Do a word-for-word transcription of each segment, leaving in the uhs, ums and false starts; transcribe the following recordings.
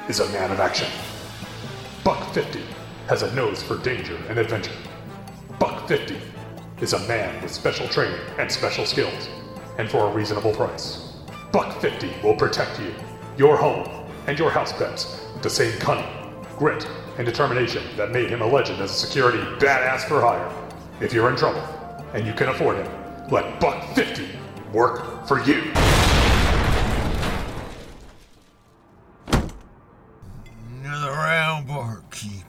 is a man of action. Buck fifty has a nose for danger and adventure. Buck fifty is a man with special training and special skills, and for a reasonable price. Buck fifty will protect you, your home, and your house pets with the same cunning, grit, and determination that made him a legend as a security badass for hire. If you're in trouble, and you can afford him, let Buck fifty work for you. Another round, barkeep.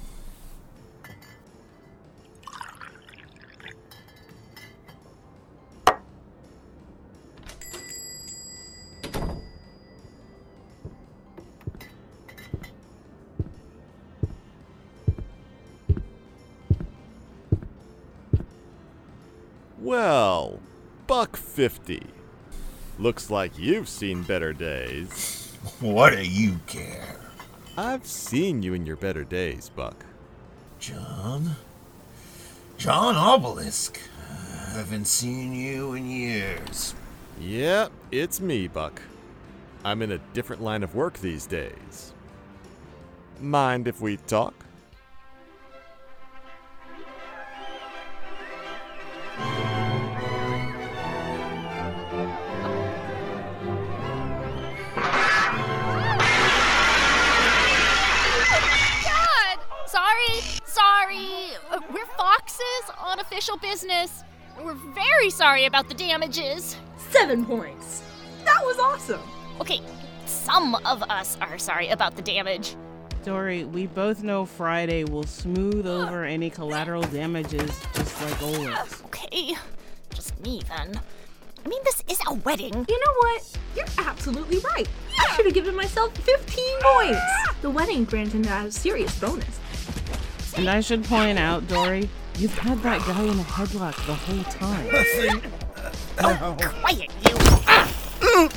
Well, Buck fifty. Looks like you've seen better days. What do you care? I've seen you in your better days, Buck. John? John Obelisk. I haven't seen you in years. Yep, it's me, Buck. I'm in a different line of work these days. Mind if we talk? We're foxes on official business. We're very sorry about the damages. Seven points. That was awesome. Okay, some of us are sorry about the damage. Dory, we both know Friday will smooth over any collateral damages just like always. Okay, just me then. I mean, this is a wedding. You know what? You're absolutely right. I should have given myself fifteen points. The wedding granted a serious bonus. And I should point out, Dory, you've had that guy in a headlock the whole time. Oh, quiet, you!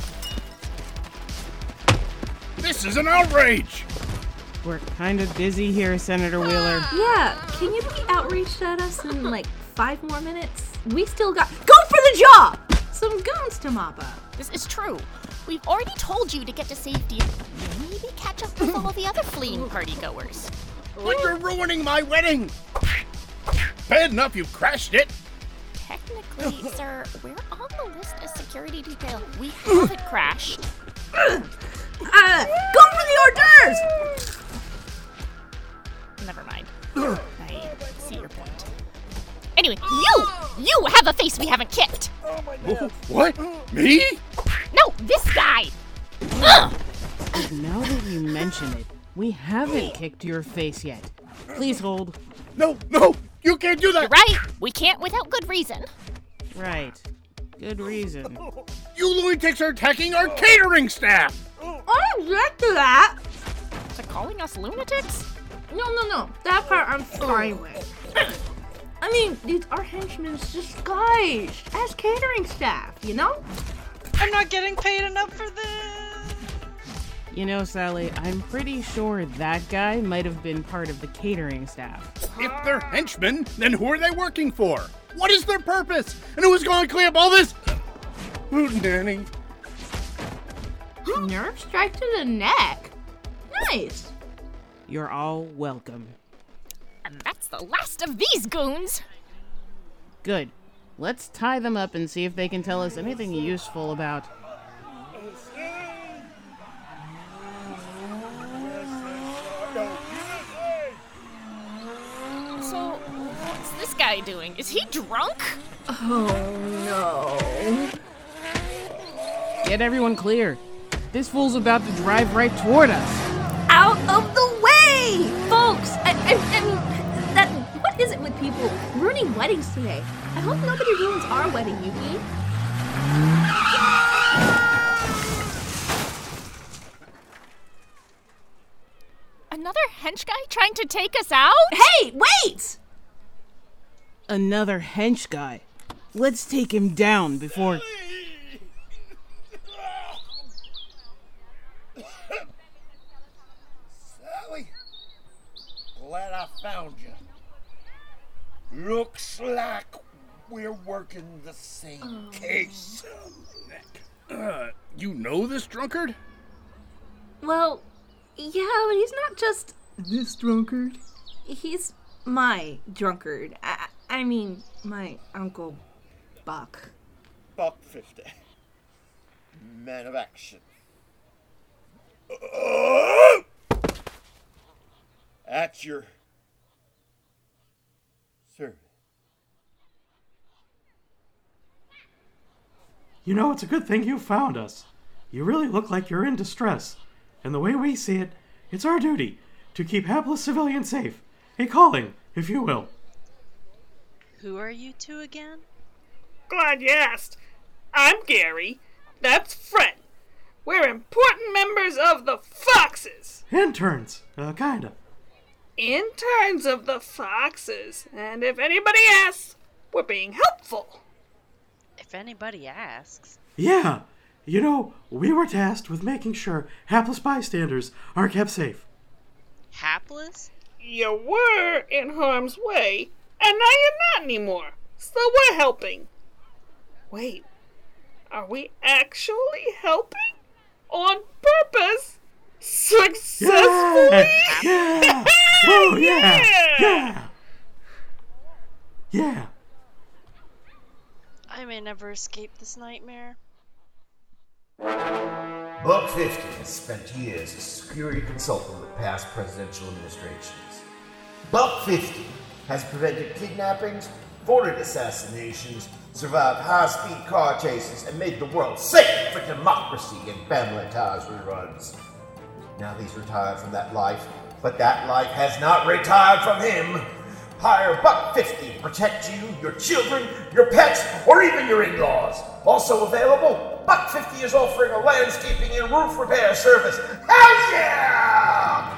This is an outrage! We're kind of busy here, Senator Wheeler. Yeah, can you be outraged at us in like five more minutes? We still got- Go for the job! Some goons to mop up. This is true. We've already told you to get to safety and maybe catch up with all the other fleeing partygoers. But you're ruining my wedding! Bad enough you crashed it! Technically, sir, we're on the list as security detail. We have it crashed. Uh, go for the hors d'oeuvres! Never mind. I see your point. Anyway, you! You have a face we haven't kicked! Oh my God. What? Me? No, this guy! Ugh. Now that you mention it, we haven't kicked your face yet. Please hold. No, no, you can't do that! You're right. We can't without good reason. Right. Good reason. You lunatics are attacking our catering staff! I object to that! To calling us lunatics? No, no, no. That part I'm fine with. I mean, these are henchmen disguised as catering staff, you know? I'm not getting paid enough for this! You know, Sally, I'm pretty sure that guy might have been part of the catering staff. If they're henchmen, then who are they working for? What is their purpose? And who is going to clean up all this? Hootenanny. Nerve strike to the neck. Nice. You're all welcome. And that's the last of these goons! Good. Let's tie them up and see if they can tell us anything useful about... So, what's this guy doing? Is he drunk? Oh, no. Get everyone clear. This fool's about to drive right toward us. Out of the way! Folks, I, I, I mean, that, what is it with people ruining weddings today? I hope nobody ruins our wedding, Yuki. Another hench guy trying to take us out? Hey, wait! Another hench guy. Let's take him down before... Sally, glad I found you. Looks like we're working the same oh. case. Uh, you know this drunkard? Well, Yeah, but he's not just this drunkard. He's my drunkard. I, I mean, my Uncle Buck. Buck fifty. Man of action. At your service. You know, it's a good thing you found us. You really look like you're in distress. And the way we see it, it's our duty to keep hapless civilians safe. A calling, if you will. Who are you two again? Glad you asked. I'm Gary. That's Fred. We're important members of the Foxes. Interns, uh, kinda. Interns of the Foxes. And if anybody asks, we're being helpful. If anybody asks. Yeah. You know, we were tasked with making sure hapless bystanders are kept safe. Hapless? You were in harm's way, and now you're not anymore. So we're helping. Wait, are we actually helping? On purpose? Successfully? Yeah! Yeah! Oh, yeah! Yeah! Yeah! I may never escape this nightmare. Buck fifty has spent years as security consultant with past presidential administrations. Buck fifty has prevented kidnappings, thwarted assassinations, survived high-speed car chases, and made the world safe for democracy in Family Ties reruns. Now he's retired from that life, but that life has not retired from him. Hire Buck fifty to protect you, your children, your pets, or even your in-laws. Also available, Buck fifty is offering a landscaping and roof repair service. Hell yeah!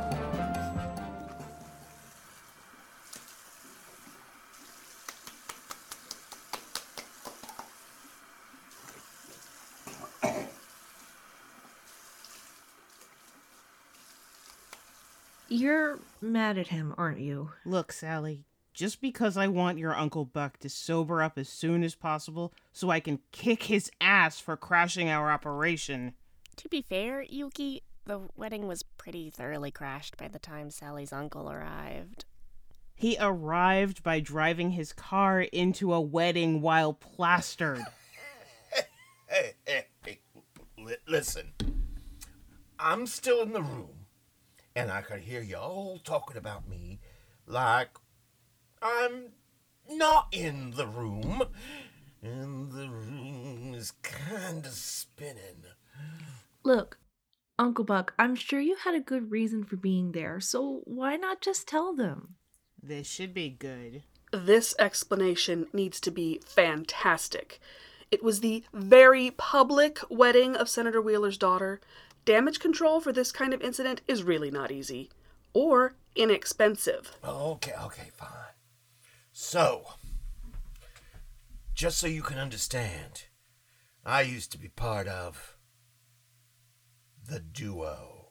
You're mad at him, aren't you? Look, Sally, just because I want your Uncle Buck to sober up as soon as possible so I can kick his ass for crashing our operation. To be fair, Yuki, the wedding was pretty thoroughly crashed by the time Sally's uncle arrived. He arrived by driving his car into a wedding while plastered. Hey, hey, hey, L- listen. I'm still in the room. And I could hear you all talking about me like I'm not in the room. And the room is kind of spinning. Look, Uncle Buck, I'm sure you had a good reason for being there, so why not just tell them? This should be good. This explanation needs to be fantastic. It was the very public wedding of Senator Wheeler's daughter. Damage control for this kind of incident is really not easy. Or inexpensive. Okay, okay, fine. So, just so you can understand, I used to be part of the duo.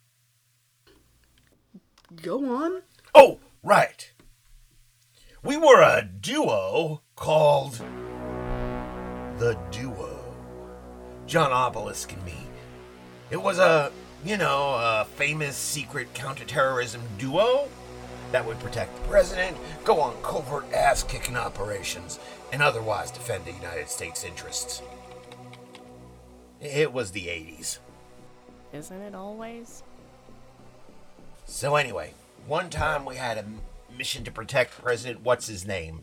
Go on. Oh, right. We were a duo called the Duo. John Obelisk and me. It was a, you know, a famous secret counterterrorism duo that would protect the president, go on covert ass-kicking operations, and otherwise defend the United States interests. It was the eighties. Isn't it always? So anyway, one time we had a mission to protect President What's-His-Name.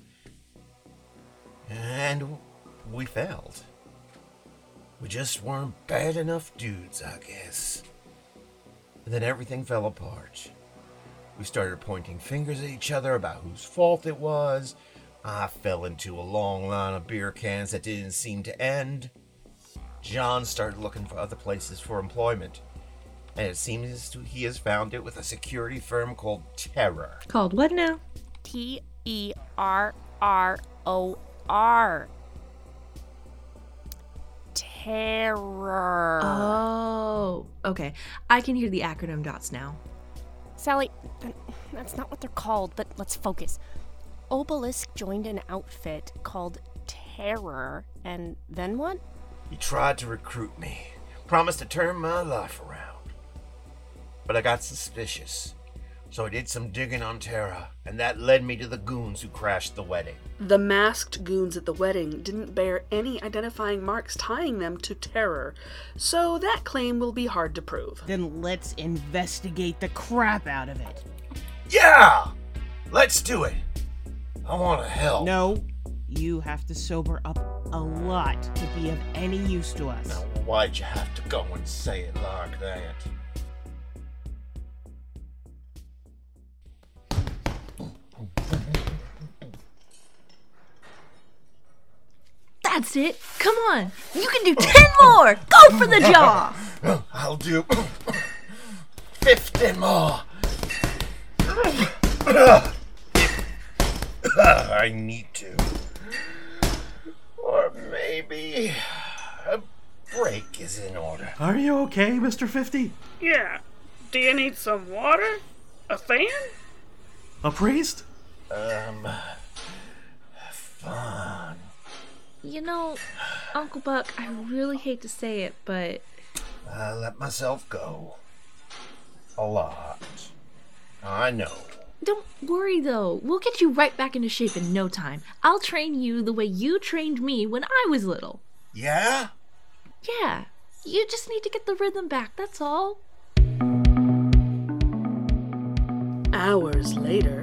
And we failed. We just weren't bad enough dudes, I guess. And then everything fell apart. We started pointing fingers at each other about whose fault it was. I fell into a long line of beer cans that didn't seem to end. John started looking for other places for employment. And it seems he has found it with a security firm called Terror. Called what now? T E R R O R. Terror. Oh, okay. I can hear the acronym dots now. Sally, that's not what they're called, but let's focus. Obelisk joined an outfit called Terror, and then what? He tried to recruit me, promised to turn my life around. but I got suspicious. So I did some digging on Tara, and that led me to the goons who crashed the wedding. The masked goons at the wedding didn't bear any identifying marks tying them to Terror, so that claim will be hard to prove. Then let's investigate the crap out of it. Yeah! Let's do it. I want to help. No, you have to sober up a lot to be of any use to us. Now, why'd you have to go and say it like that? That's it. Come on. You can do ten more. Go for the jaw. I'll do fifty more. I need to. Or maybe a break is in order. Are you okay, Mister fifty? Yeah. Do you need some water? A fan? A priest? Um, fun. You know, Uncle Buck, I really hate to say it, but... I let myself go. A lot. I know. Don't worry, though. We'll get you right back into shape in no time. I'll train you the way you trained me when I was little. Yeah? Yeah. You just need to get the rhythm back, that's all. Hours later...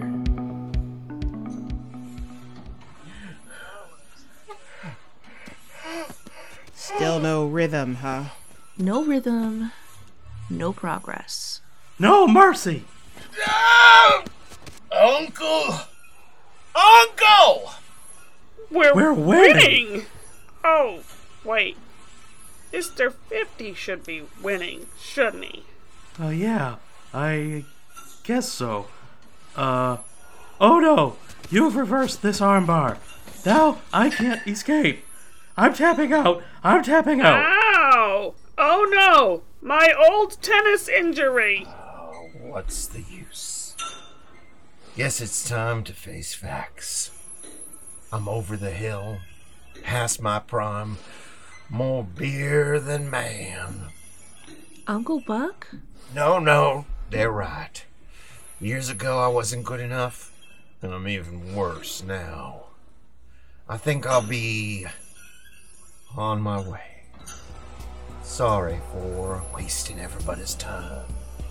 Still no rhythm, huh? No rhythm, no progress. No mercy! No! Uncle! Uncle! We're, We're winning. winning! Oh, wait. Mister fifty should be winning, shouldn't he? Oh, uh, yeah. I guess so. Uh... Oh no! You've reversed this armbar. Now I can't escape. I'm tapping out. I'm tapping out. Ow! Oh no! My old tennis injury! Oh, what's the use? Guess it's time to face facts. I'm over the hill, past my prime, more beer than man. Uncle Buck? No, no, they're right. Years ago I wasn't good enough, and I'm even worse now. I think I'll be on my way. Sorry for wasting everybody's time.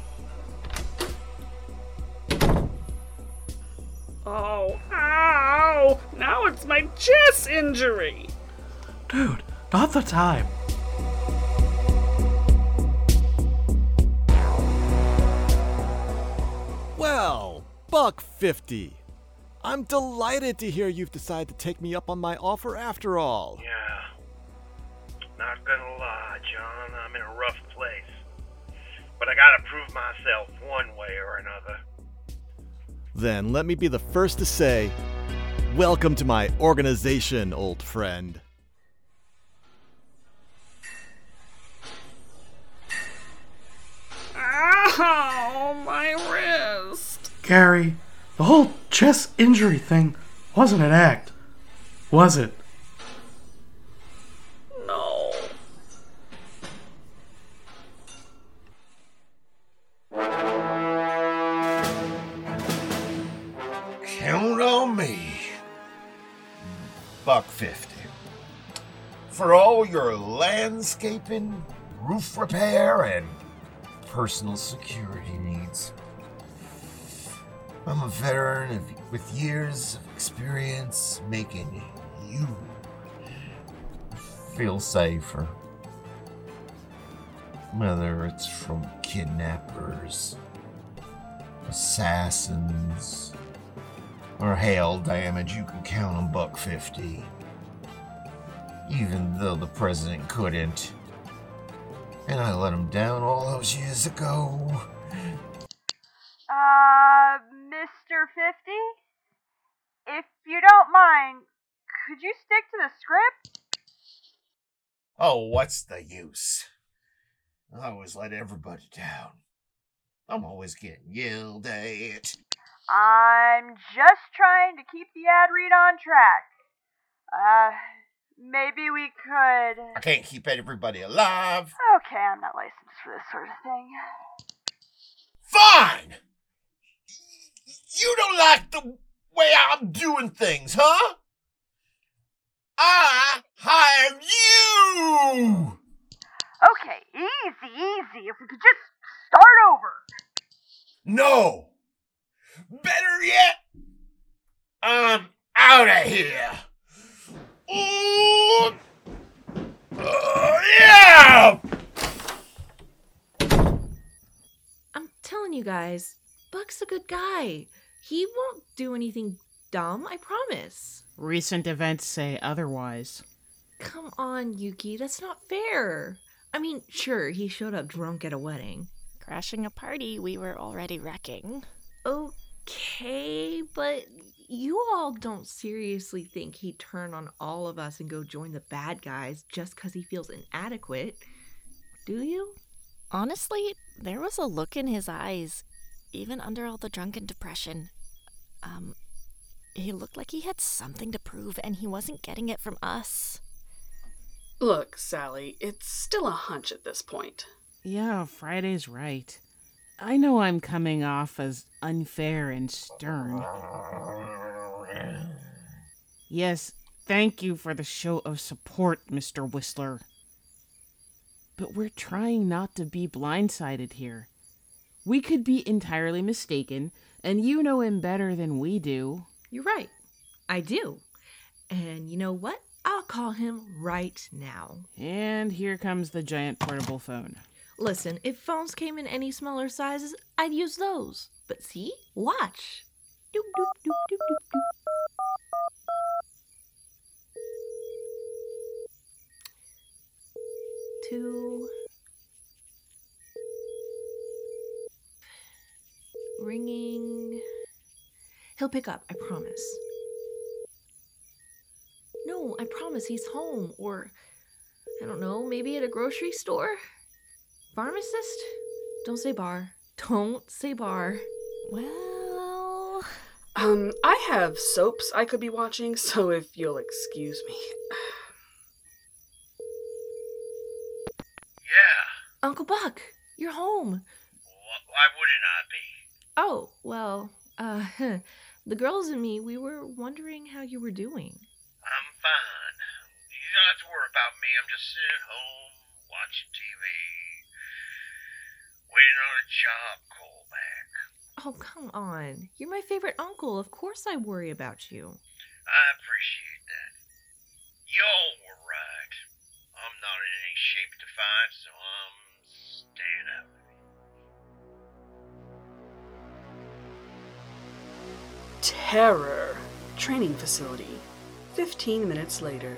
Oh, ow! Now it's my chest injury! Dude, not the time. Well, Buck fifty. I'm delighted to hear you've decided to take me up on my offer after all. Yeah. Not gonna lie, John, I'm in a rough place. But I gotta prove myself one way or another. Then let me be the first to say, welcome to my organization, old friend. Ow! My wrist! Gary, the whole chest injury thing wasn't an act, was it? No. Count on me. Buck fifty. For all your landscaping, roof repair, and personal security needs. I'm a veteran of, with years of experience making you feel safer. Whether it's from kidnappers, assassins, or hail damage, you can count on Buck fifty. Even though the president couldn't. And I let him down all those years ago. Uh, Mister fifty? If you don't mind, could you stick to the script? Oh, what's the use? I always let everybody down. I'm always getting yelled at. I'm just trying to keep the ad read on track. Uh, maybe we could... I can't keep everybody alive. Okay, I'm not licensed for this sort of thing. Fine! You don't like the way I'm doing things, huh? I hired you! Okay, easy, easy. If we could just start over. No! Better yet, I'm out of here! Ooh. Uh, yeah! I'm telling you guys, Buck's a good guy. He won't do anything dumb, I promise. Recent events say otherwise. Come on, Yuki, that's not fair. I mean, sure, he showed up drunk at a wedding. Crashing a party we were already wrecking. Okay, but you all don't seriously think he'd turn on all of us and go join the bad guys just because he feels inadequate, do you? Honestly, there was a look in his eyes, even under all the drunken depression. Um, he looked like he had something to prove, and he wasn't getting it from us. Look, Sally, it's still a hunch at this point. Yeah, Friday's right. I know I'm coming off as unfair and stern. Yes, thank you for the show of support, Mister Whistler. But we're trying not to be blindsided here. We could be entirely mistaken, and you know him better than we do. You're right. I do. And you know what? I'll call him right now. And here comes the giant portable phone. Listen, if phones came in any smaller sizes, I'd use those. But see? Watch. Doop, doop, doop, doop, doop, doop. Two. Ringing. He'll pick up, I promise. No, I promise he's home. Or, I don't know, maybe at a grocery store? Pharmacist? Don't say bar. Don't say bar. Well... Um, I have soaps I could be watching, so if you'll excuse me. Yeah. Uncle Buck, you're home. Why wouldn't I be? Oh, well, uh, the girls and me, we were wondering how you were doing. I'm fine. You don't have to worry about me. I'm just sitting at home, watching T V, waiting on a job call back. Oh, come on. You're my favorite uncle. Of course I worry about you. I appreciate that. Y'all were right. I'm not in any shape to fight, so I'm staying out of it. Terror. Training facility. Fifteen minutes later.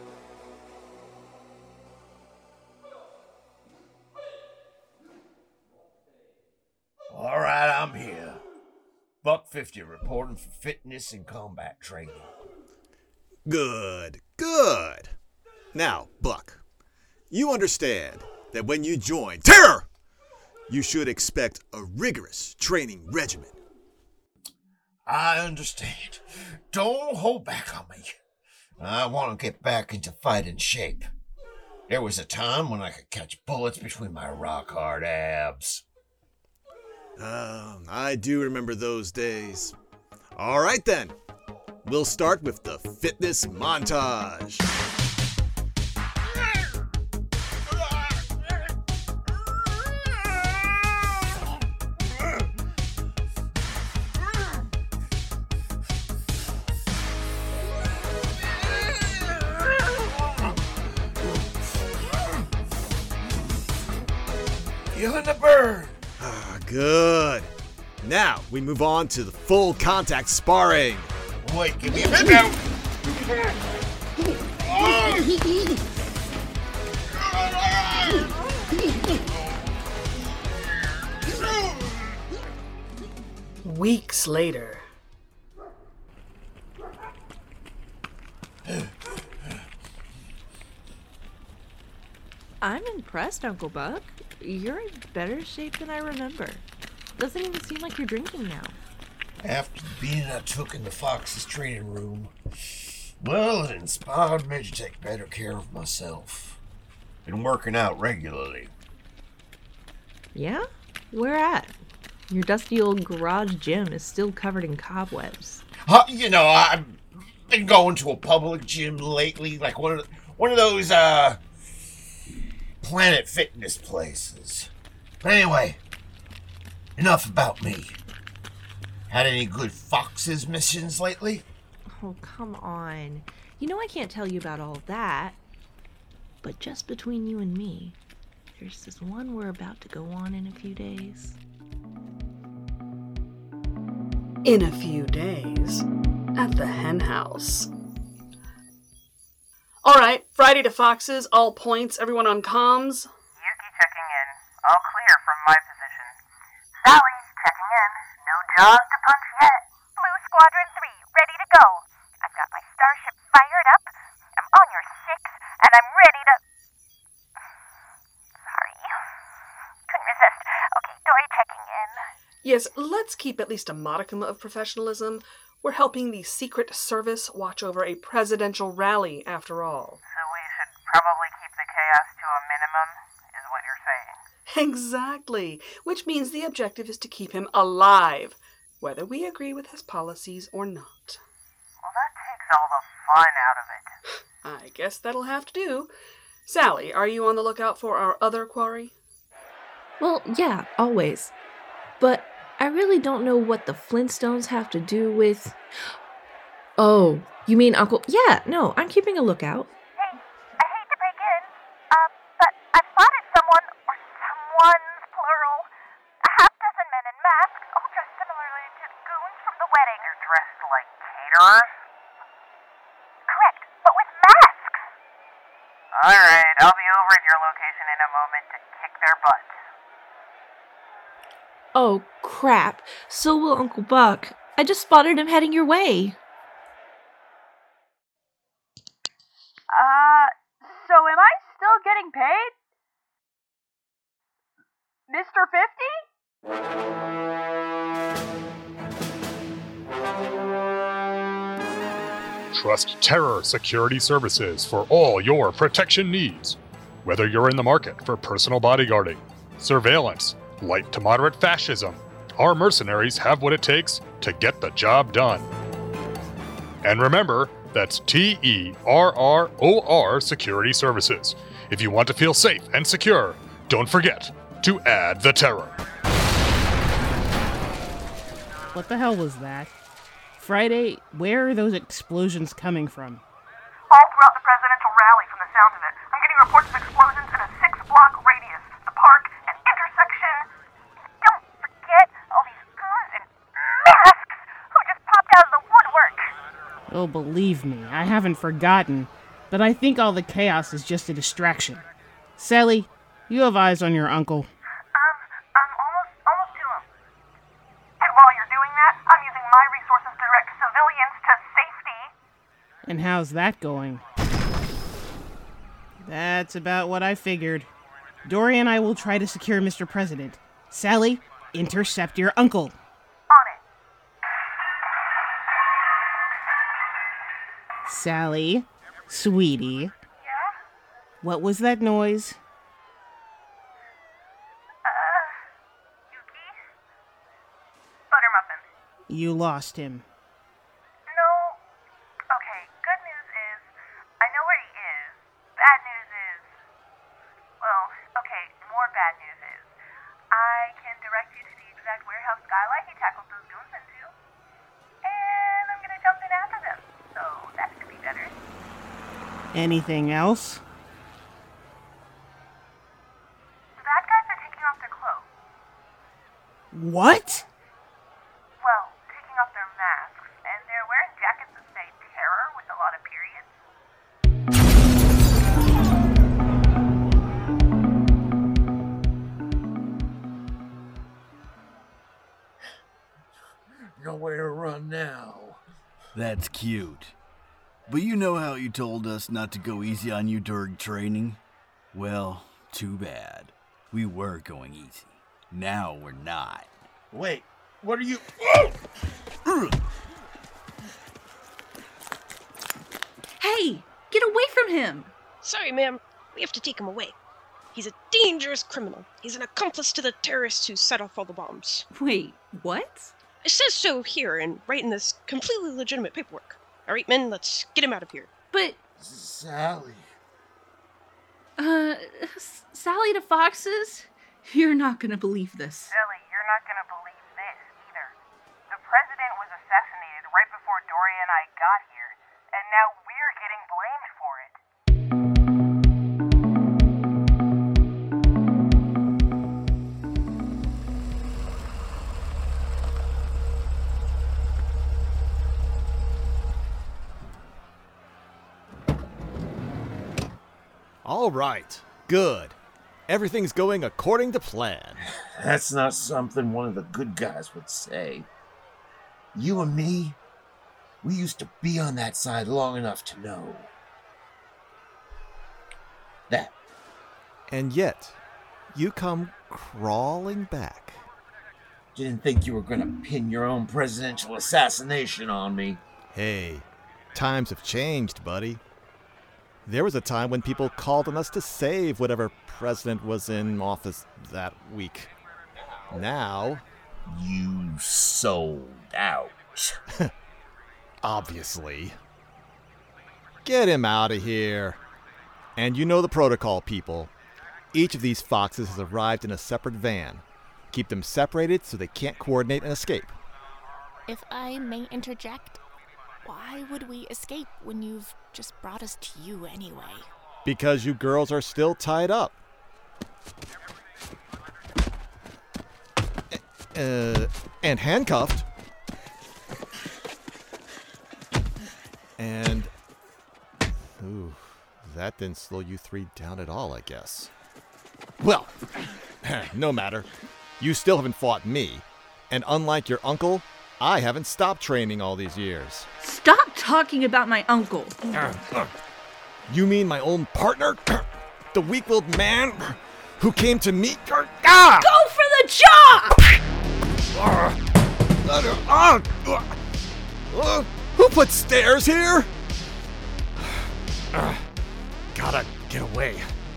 All right, I'm here. Buck fifty reporting for fitness and combat training. Good, good. Now, Buck, you understand that when you join Terror, you should expect a rigorous training regimen. I understand. Don't hold back on me. I want to get back into fighting shape. There was a time when I could catch bullets between my rock-hard abs. Uh, I do remember those days. All right, then. We'll start with the fitness montage. Feeling the burn. Ah, good. Now we move on to the full contact sparring. Wait, give me a minute now. Weeks later. I'm impressed, Uncle Buck. You're in better shape than I remember. Doesn't even seem like you're drinking now. After the beating I took in the Fox's training room, well, it inspired me to take better care of myself. Been working out regularly. Yeah? Where at? Your dusty old garage gym is still covered in cobwebs. Uh, you know, I've been going to a public gym lately, like one of one of those uh Planet Fitness places. But anyway, enough about me. Had any good Fox's missions lately? Oh, come on. You know I can't tell you about all of that. But just between you and me, there's this one we're about to go on in a few days. In a few days, at the hen house. Alright, Friday to Fox's, all points, everyone on comms. Yuki checking in. All clear from my position. Sally's checking in. No jaws to punch yet. Blue Squadron three, ready to go. I've got my starship fired up. I'm on your six, and I'm ready to... Sorry. Couldn't resist. Okay, Dory checking in. Yes, let's keep at least a modicum of professionalism. We're helping the Secret Service watch over a presidential rally, after all. So we should probably keep the chaos to a minimum, is what you're saying. Exactly, which means the objective is to keep him alive, whether we agree with his policies or not. Well, that takes all the fun out of it. I guess that'll have to do. Sally, are you on the lookout for our other quarry? Well, yeah, always. But I really don't know what the Flintstones have to do with... Oh, you mean Uncle... Yeah, no, I'm keeping a lookout. Hey, I hate to break in, uh, but I spotted someone, or someone's plural, a half dozen men in masks, all dressed similarly to the goons from the wedding. They're dressed like caterers? Correct, but with masks! Alright, I'll be over at your location in a moment to kick their butts. Oh, crap. So will Uncle Buck. I just spotted him heading your way. Uh, so am I still getting paid? Mister fifty? Trust Terror Security Services for all your protection needs. Whether you're in the market for personal bodyguarding, surveillance, light to moderate fascism, our mercenaries have what it takes to get the job done. And remember, that's T E R R O R Security Services. If you want to feel safe and secure, don't forget to add the terror. What the hell was that? Friday, where are those explosions coming from? All throughout the presidential rally from the sound of it. I'm getting reports of explosions in a six-block radius. The park, an intersection. Don't forget all these goons in masks who just popped out of the woodwork. Oh, believe me, I haven't forgotten. But I think all the chaos is just a distraction. Sally, you have eyes on your uncle. Um, I'm almost, almost to him. And while you're doing that, I'm using my resources to direct civilians to safety. And how's that going? That's about what I figured. Dory and I will try to secure Mister President. Sally, intercept your uncle. On it. Sally, sweetie. Yeah? What was that noise? Uh, Yuki? Buttermuffin. You lost him. No. Okay, good news is, I know where he is. Bad news is, well, okay, more bad news is, I can direct you to the exact warehouse skylight he tackled those goons into. And I'm gonna jump in after them, so that could be better. Anything else? The bad guys are taking off their clothes. What? Well, taking off their masks, and they're wearing jackets that say terror with a lot of periods. Nowhere to run now. That's cute. But you know how you told us not to go easy on you during training? Well, too bad. We were going easy. Now we're not. Wait, what are you... Hey, get away from him! Sorry, ma'am. We have to take him away. He's a dangerous criminal. He's an accomplice to the terrorists who set off all the bombs. Wait, what? It says so here and right in this completely legitimate paperwork. All right, men, let's get him out of here. But... Sally. Uh, S- Sally to Fox's? You're not gonna believe this. Silly, you're not gonna believe this either. The president was assassinated right before Doria and I got here, and now we're getting blamed for it. All right, good. Everything's going according to plan. That's not something one of the good guys would say. You and me, we used to be on that side long enough to know. That. And yet, you come crawling back. Didn't think you were gonna pin your own presidential assassination on me. Hey, times have changed, buddy. There was a time when people called on us to save whatever president was in office that week. Now... You sold out. Obviously. Get him out of here. And you know the protocol, people. Each of these foxes has arrived in a separate van. Keep them separated so they can't coordinate and escape. If I may interject, why would we escape when you've just brought us to you anyway? Because you girls are still tied up. Uh, and handcuffed. And... Ooh, that didn't slow you three down at all, I guess. Well, no matter. You still haven't fought me. And unlike your uncle, I haven't stopped training all these years. Stop talking about my uncle. Uh, uh, you mean my own partner? The weak-willed man who came to meet your... Ah! Go for the job! Uh, uh, uh, uh, who put stairs here? Uh, gotta get away.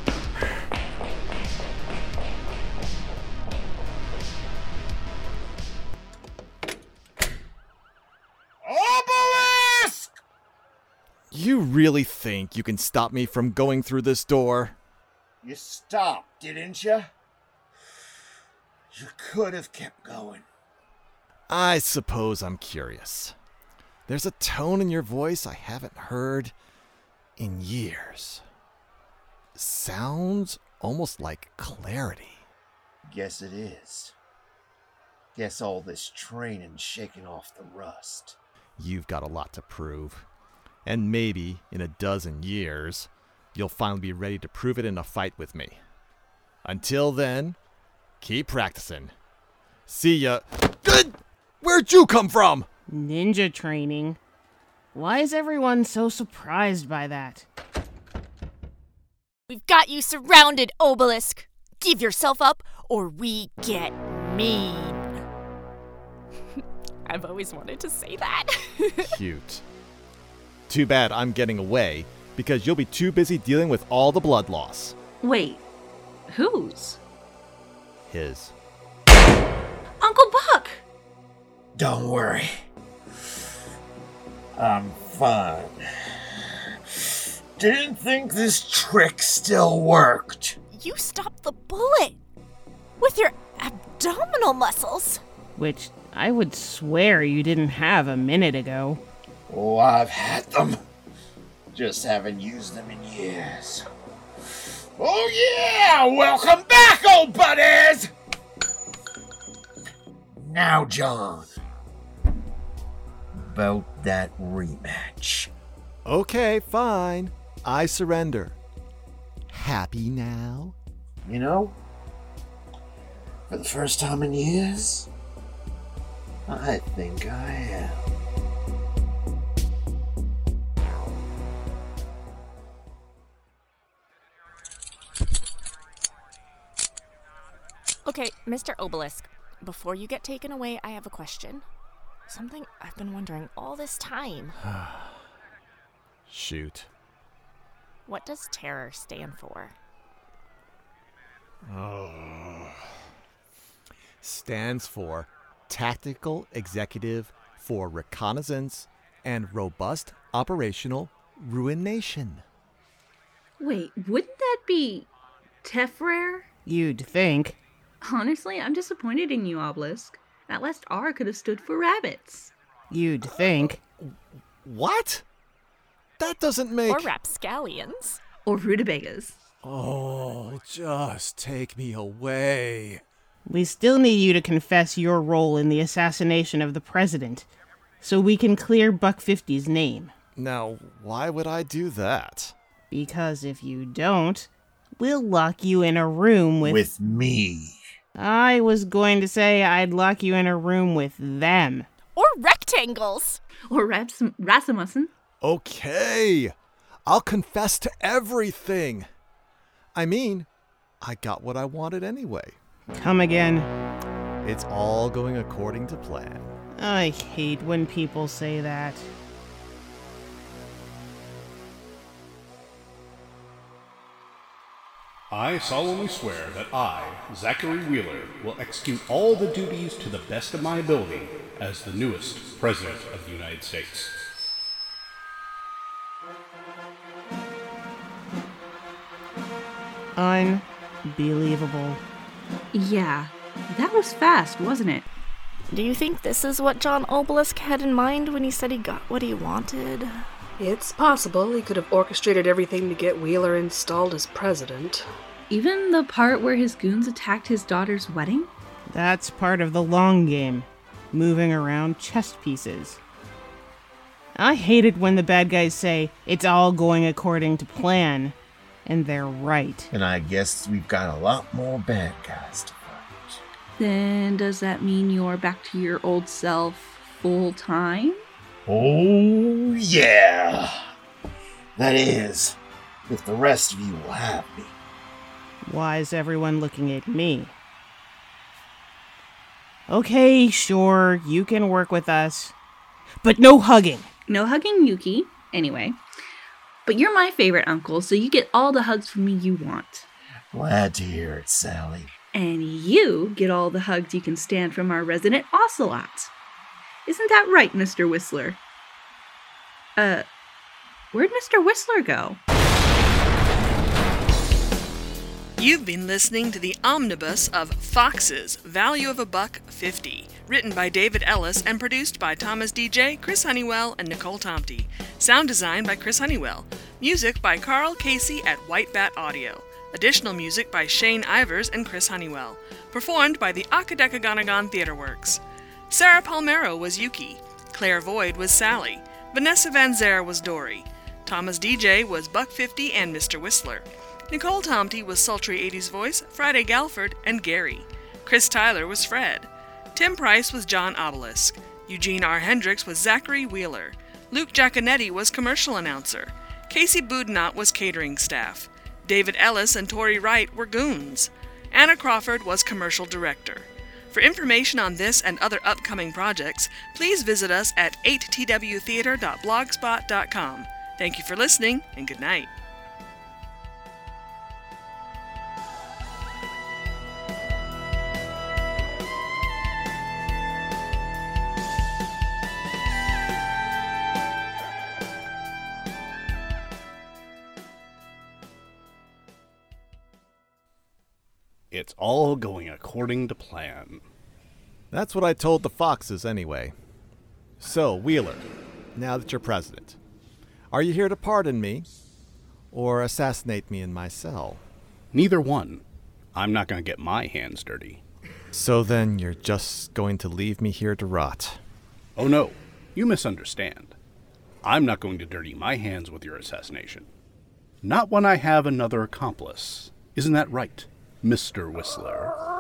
Obelisk! You really think you can stop me from going through this door? You stopped, didn't you? You could have kept going. I suppose I'm curious. There's a tone in your voice I haven't heard in years. Sounds almost like clarity. Guess it is. Guess all this training shaking off the rust. You've got a lot to prove. And maybe, in a dozen years, you'll finally be ready to prove it in a fight with me. Until then, keep practicing. See ya. Good! Where'd you come from? Ninja training. Why is everyone so surprised by that? We've got you surrounded, Obelisk. Give yourself up, or we get mean. I've always wanted to say that. Cute. Too bad I'm getting away, because you'll be too busy dealing with all the blood loss. Wait, whose? His. Uncle Buck! Don't worry. I'm fine. Didn't think this trick still worked. You stopped the bullet with your abdominal muscles. Which I would swear you didn't have a minute ago. Oh, I've had them. Just haven't used them in years. Oh yeah! Welcome back, old buddies! Now, John. About that rematch. Okay, fine. I surrender. Happy now? You know, for the first time in years, I think I am. Okay, Mister Obelisk, before you get taken away, I have a question. Something I've been wondering all this time. Shoot. What does terror stand for? Oh. Stands for Tactical Executive for Reconnaissance and Robust Operational Ruination. Wait, wouldn't that be Tefrer? You'd think. Honestly, I'm disappointed in you, Obelisk. That last R could have stood for rabbits. You'd think. What? That doesn't make... Or rapscallions. Or rutabagas. Oh, just take me away. We still need you to confess your role in the assassination of the president, so we can clear Buck fifty's name. Now, why would I do that? Because if you don't, we'll lock you in a room with... With me. I was going to say I'd lock you in a room with them. Or rectangles. Or Ras- Rasmussen. Okay, I'll confess to everything. I mean, I got what I wanted anyway. Come again. It's all going according to plan. I hate when people say that. I solemnly swear that I, Zachary Wheeler, will execute all the duties to the best of my ability as the newest President of the United States. Unbelievable. Yeah, that was fast, wasn't it? Do you think this is what John Obelisk had in mind when he said he got what he wanted? It's possible he could have orchestrated everything to get Wheeler installed as president. Even the part where his goons attacked his daughter's wedding? That's part of the long game, moving around chess pieces. I hate it when the bad guys say, it's all going according to plan, and they're right. And I guess we've got a lot more bad guys to fight. Then does that mean you're back to your old self full time? Oh, yeah. That is, if the rest of you will have me. Why is everyone looking at me? Okay, sure, you can work with us. But no hugging. No hugging Yuki, anyway. But you're my favorite uncle, so you get all the hugs from me you want. Glad to hear it, Sally. And you get all the hugs you can stand from our resident Ocelot. Isn't that right, Mister Whistler? Uh, where'd Mister Whistler go? You've been listening to the omnibus of Foxes, Value of a Buck fifty, written by David Ellis and produced by Thomas D J, Chris Honeywell, and Nicole Tomty. Sound design by Chris Honeywell. Music by Carl Casey at White Bat Audio. Additional music by Shane Ivers and Chris Honeywell. Performed by the Akadekaganagon Theater Works. Sarah Palmero was Yuki. Claire Void was Sally. Vanessa Van Zer was Dory. Thomas D J was Buck fifty and Mister Whistler. Nicole Tomty was Sultry eighties Voice, Friday Galford, and Gary. Chris Tyler was Fred. Tim Price was John Obelisk. Eugene R. Hendricks was Zachary Wheeler. Luke Giaconetti was Commercial Announcer. Casey Boudinot was Catering Staff. David Ellis and Tori Wright were Goons. Anna Crawford was Commercial Director. For information on this and other upcoming projects, please visit us at eight t w theater dot blogspot dot com. Thank you for listening, and good night. It's all going according to plan. That's what I told the Foxes anyway. So, Wheeler, now that you're president, are you here to pardon me or assassinate me in my cell? Neither one. I'm not going to get my hands dirty. So then you're just going to leave me here to rot? Oh no, you misunderstand. I'm not going to dirty my hands with your assassination. Not when I have another accomplice. Isn't that right, Mister Whistler?